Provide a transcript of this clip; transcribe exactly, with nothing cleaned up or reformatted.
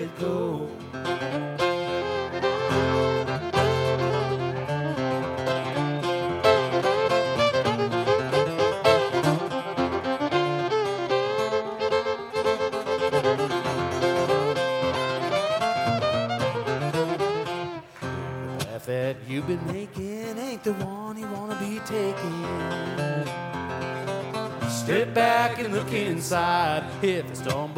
it go. That you've been making ain't the one you wanna be taking. Step back and look inside. If it's done